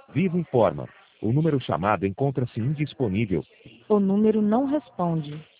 Vivo informa. O número chamado encontra-se indisponível. O número não responde.